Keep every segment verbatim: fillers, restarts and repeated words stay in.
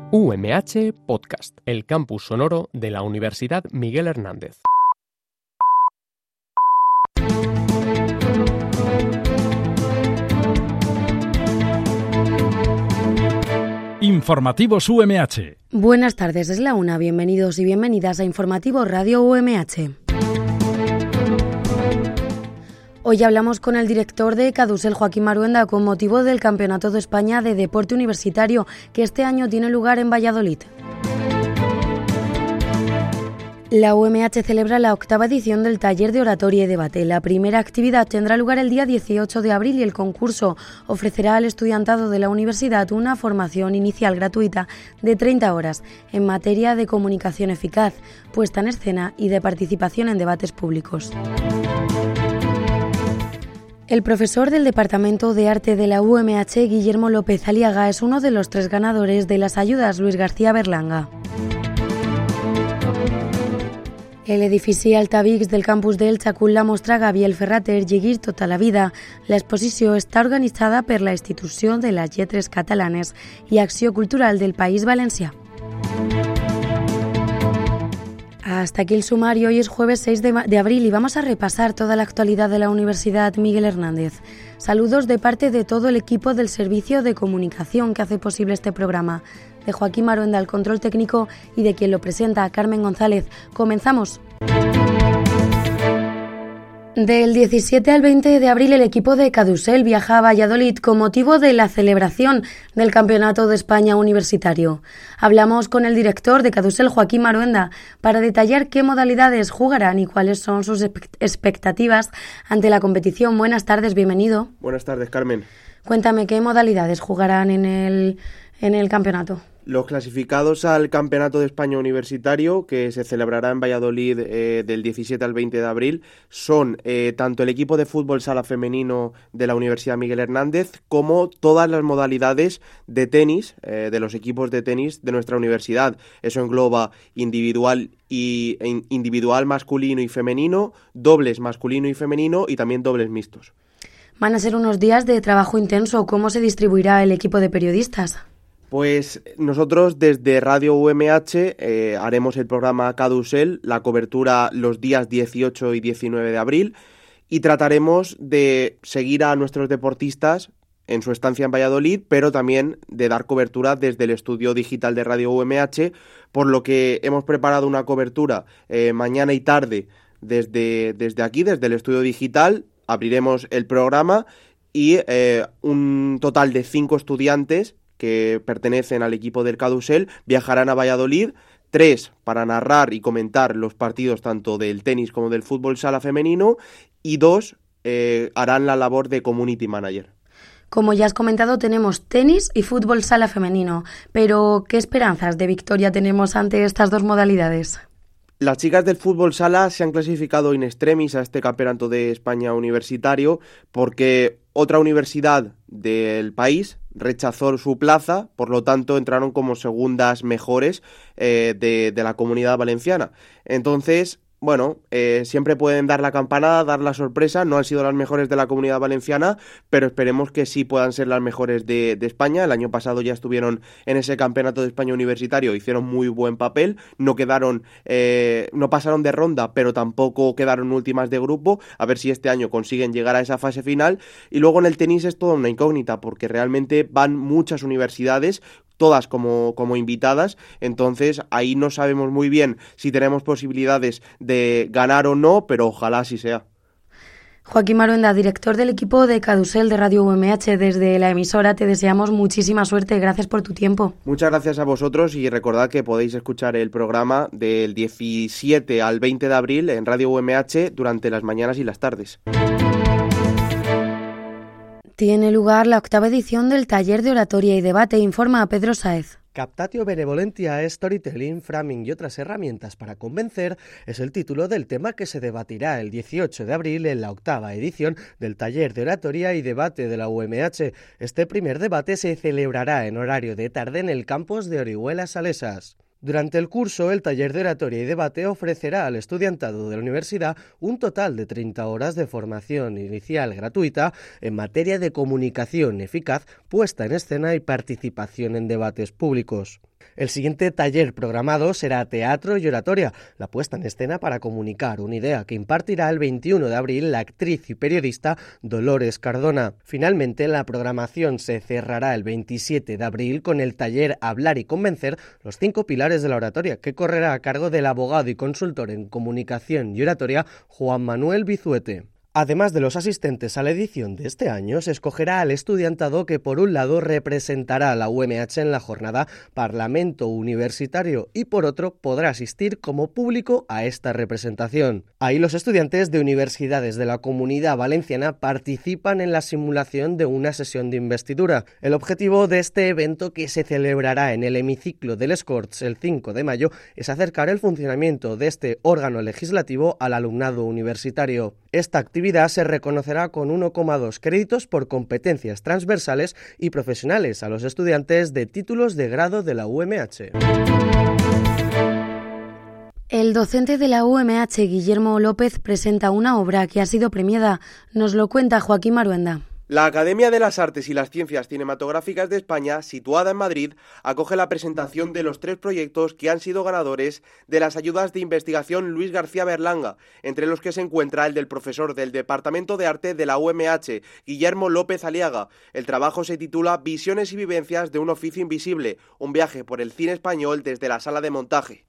U M H Podcast, el campus sonoro de la Universidad Miguel Hernández. Informativos U M H. Buenas tardes, es la una. Bienvenidos y bienvenidas a Informativos Radio U M H. Hoy hablamos con el director de Cadusel, Joaquín Maruenda, con motivo del Campeonato de España de Deporte Universitario, que este año tiene lugar en Valladolid. La U M H celebra la octava edición del Taller de Oratoria y Debate. La primera actividad tendrá lugar el día dieciocho de abril y el concurso ofrecerá al estudiantado de la universidad una formación inicial gratuita de treinta horas en materia de comunicación eficaz, puesta en escena y de participación en debates públicos. El profesor del Departamento de Arte de la U M H, Guillermo López Aliaga, es uno de los tres ganadores de las ayudas Luis García Berlanga. El edifici Altavix del campus d'Elx acull la mostra Gabriel Ferrater Llegir tota la vida. L'exposició està organitzada per la Institució de les Lletres Catalanes i Acció Cultural del País Valencià. Hasta aquí el sumario. Hoy es jueves seis de abril y vamos a repasar toda la actualidad de la Universidad Miguel Hernández. Saludos de parte de todo el equipo del Servicio de Comunicación que hace posible este programa, de Joaquín Maruenda al control técnico y de quien lo presenta, Carmen González. ¡Comenzamos! Del diecisiete al veinte de abril el equipo de Cadusel viaja a Valladolid con motivo de la celebración del Campeonato de España Universitario. Hablamos con el director de Cadusel, Joaquín Maruenda, para detallar qué modalidades jugarán y cuáles son sus expectativas ante la competición. Buenas tardes, bienvenido. Buenas tardes, Carmen. Cuéntame, ¿qué modalidades jugarán en el, en el campeonato? Los clasificados al Campeonato de España Universitario, que se celebrará en Valladolid eh, del diecisiete al veinte de abril, son eh, tanto el equipo de fútbol sala femenino de la Universidad Miguel Hernández como todas las modalidades de tenis, eh, de los equipos de tenis de nuestra universidad. Eso engloba individual y individual masculino y femenino, dobles masculino y femenino y también dobles mixtos. Van a ser unos días de trabajo intenso. ¿Cómo se distribuirá el equipo de periodistas? Pues nosotros desde Radio U M H eh, haremos el programa Cadusel, la cobertura los días dieciocho y diecinueve de abril, y trataremos de seguir a nuestros deportistas en su estancia en Valladolid, pero también de dar cobertura desde el estudio digital de Radio U M H, por lo que hemos preparado una cobertura eh, mañana y tarde desde, desde aquí, desde el estudio digital. Abriremos el programa y eh, un total de cinco estudiantes que pertenecen al equipo del Cadusel viajarán a Valladolid, tres para narrar y comentar los partidos tanto del tenis como del fútbol sala femenino y dos eh, harán la labor de community manager. Como ya has comentado, tenemos tenis y fútbol sala femenino, pero ¿qué esperanzas de victoria tenemos ante estas dos modalidades? Las chicas del fútbol sala se han clasificado in extremis a este Campeonato de España Universitario porque otra universidad del país rechazó su plaza, por lo tanto entraron como segundas mejores eh, de, de la Comunidad Valenciana. Entonces, bueno, eh, siempre pueden dar la campanada, dar la sorpresa. No han sido las mejores de la Comunidad Valenciana, pero esperemos que sí puedan ser las mejores de, de España. El año pasado ya estuvieron en ese Campeonato de España Universitario, hicieron muy buen papel, no quedaron, eh, no pasaron de ronda, pero tampoco quedaron últimas de grupo. A ver si este año consiguen llegar a esa fase final. Y luego en el tenis es toda una incógnita, porque realmente van muchas universidades, todas como, como invitadas, entonces ahí no sabemos muy bien si tenemos posibilidades de ganar o no, pero ojalá así sea. Joaquín Maruenda, director del equipo de Cadusel de Radio U M H, desde la emisora te deseamos muchísima suerte. Gracias por tu tiempo. Muchas gracias a vosotros y recordad que podéis escuchar el programa del diecisiete al veinte de abril en Radio U M H durante las mañanas y las tardes. Tiene lugar la octava edición del Taller de Oratoria y Debate, informa a Pedro Sáez. Captatio Benevolentia, Storytelling, Framing y otras herramientas para convencer es el título del tema que se debatirá el dieciocho de abril en la octava edición del Taller de Oratoria y Debate de la U M H. Este primer debate se celebrará en horario de tarde en el campus de Orihuela Salesas. Durante el curso, el taller de oratoria y debate ofrecerá al estudiantado de la universidad un total de treinta horas de formación inicial gratuita en materia de comunicación eficaz, puesta en escena y participación en debates públicos. El siguiente taller programado será Teatro y Oratoria, la puesta en escena para comunicar, una idea que impartirá el veintiuno de abril la actriz y periodista Dolores Cardona. Finalmente, la programación se cerrará el veintisiete de abril con el taller Hablar y Convencer, los cinco pilares de la oratoria, que correrá a cargo del abogado y consultor en comunicación y oratoria Juan Manuel Bizuete. Además de los asistentes a la edición de este año, se escogerá al estudiantado que por un lado representará a la U M H en la jornada Parlamento Universitario y por otro podrá asistir como público a esta representación. Ahí los estudiantes de universidades de la Comunidad Valenciana participan en la simulación de una sesión de investidura. El objetivo de este evento, que se celebrará en el hemiciclo del Escorts el cinco de mayo, es acercar el funcionamiento de este órgano legislativo al alumnado universitario. Esta actividad se reconocerá con uno coma dos créditos por competencias transversales y profesionales a los estudiantes de títulos de grado de la U M H. El docente de la U M H, Guillermo López, presenta una obra que ha sido premiada. Nos lo cuenta Joaquín Maruenda. La Academia de las Artes y las Ciencias Cinematográficas de España, situada en Madrid, acoge la presentación de los tres proyectos que han sido ganadores de las ayudas de investigación Luis García Berlanga, entre los que se encuentra el del profesor del Departamento de Arte de la U M H, Guillermo López Aliaga. El trabajo se titula Visiones y vivencias de un oficio invisible, un viaje por el cine español desde la sala de montaje.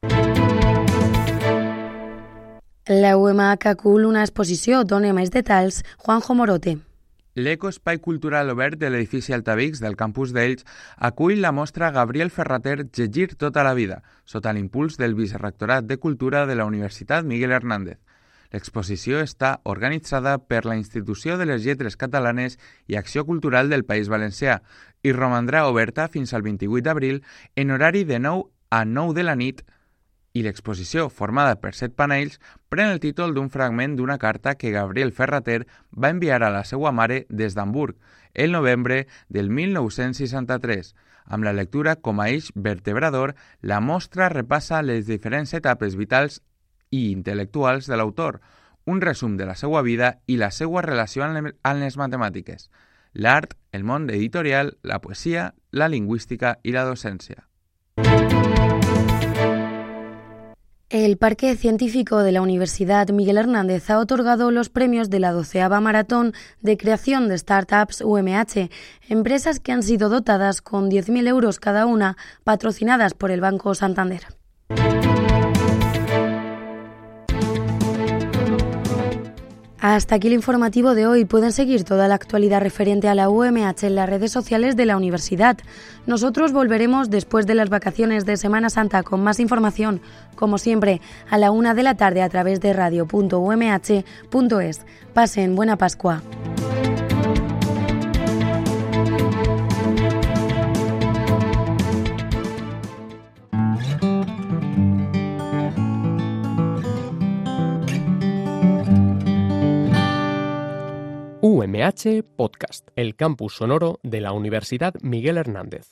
La U M H acull una exposició, dona més detalls, Juanjo Morote. L'Ecoespai Cultural Obert de l'edifici Altavix del campus d'Elx acull la mostra Gabriel Ferrater Llegir tota la vida, sota l'impuls del Vicerrectorat de Cultura de la Universitat Miguel Hernández. L'exposició està organitzada per la Institució de les Lletres Catalanes i Acció Cultural del País Valencià i romandrà oberta fins al vint-i-vuit d'abril en horari de nou a nou de la nit, i l'exposició, formada per set panells, pren el títol d'un fragment d'una carta que Gabriel Ferrater va enviar a la seva mare des d'Hamburg el novembre del mil nou-cents seixanta-tres. Amb la lectura com a eix vertebrador, la mostra repassa les diferents etapes vitals i intel·lectuals de l'autor, un resum de la seva vida i la seva relació amb les matemàtiques, l'art, el món editorial, la poesia, la lingüística i la docència. El Parque Científico de la Universidad Miguel Hernández ha otorgado los premios de la doceava Maratón de Creación de Startups U M H, empresas que han sido dotadas con diez mil euros cada una, patrocinadas por el Banco Santander. Hasta aquí el informativo de hoy. Pueden seguir toda la actualidad referente a la U M H en las redes sociales de la universidad. Nosotros volveremos después de las vacaciones de Semana Santa con más información, como siempre, a la una de la tarde a través de radio punto u m h punto es. Pasen buena Pascua. U M H Podcast, el campus sonoro de la Universidad Miguel Hernández.